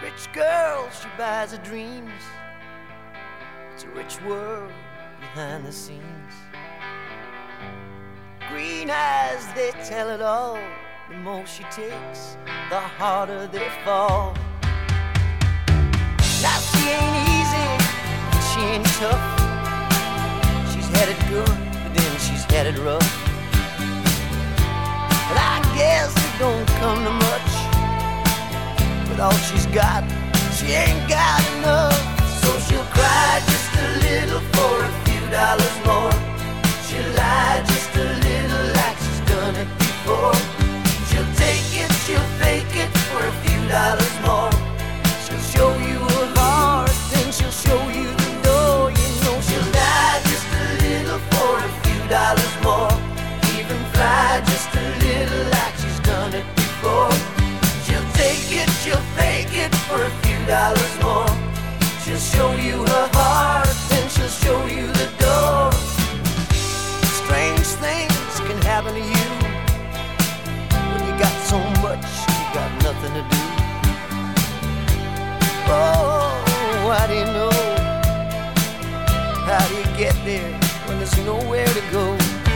rich girl, she buys her dreams. It's a rich world behind the scenes. Green eyes, they tell it all. The more she takes, the harder they fall. Now she ain't easy, but she ain't tough. She's had it good, but then she's had it rough. But I guess it don't come to much. With all she's got, she ain't got enough. So she'll cry just a little for a few dollars more. She'll lie just a little like she's done it before. She'll take it, she'll fake it for a few dollars more. She'll show you her heart, then she'll show you the door. You know she'll lie just a little for a few dollars more. Even fly just a little like she's done it before. She'll take it, she'll fake it for a few dollars more. She'll show you her heart, then she'll show you the door. Strange things can happen to you when you got so much, you got nothing to do. Oh, how do you know? How do you get there when there's nowhere to go?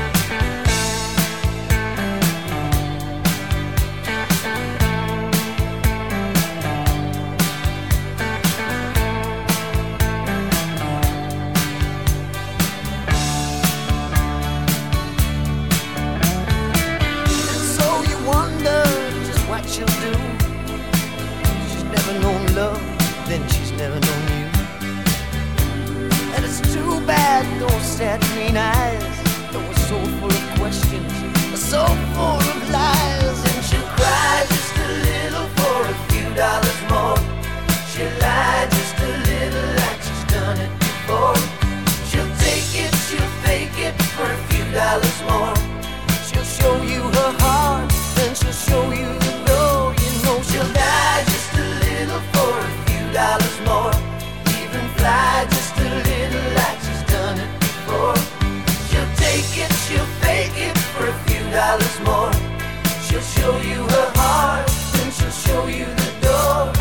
What she'll do. She's never known love, then she's never known you. And it's too bad those sad green eyes that were so full of questions are so full of lies. And she'll cry just a little for a few dollars more. She'll lie just a little like she's done it before. She'll take it, she'll fake it for a few dollars more. She'll show you her heart, then she'll show you the door. You know she'll die just a little for a few dollars more. Even fly just a little like she's done it before. She'll take it, she'll fake it for a few dollars more. She'll show you her heart, then she'll show you the door.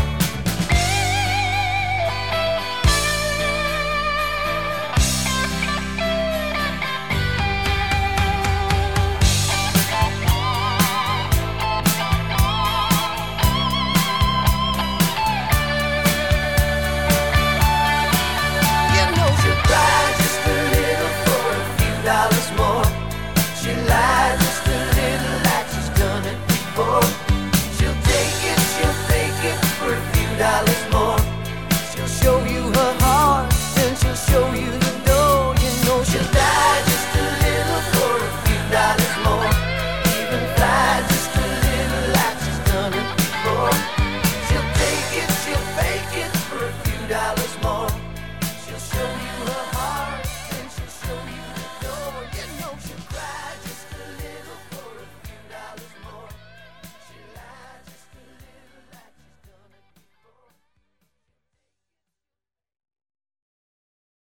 She'll lie just a little like she's done it before. She'll take it, she'll fake it for a few dollars more.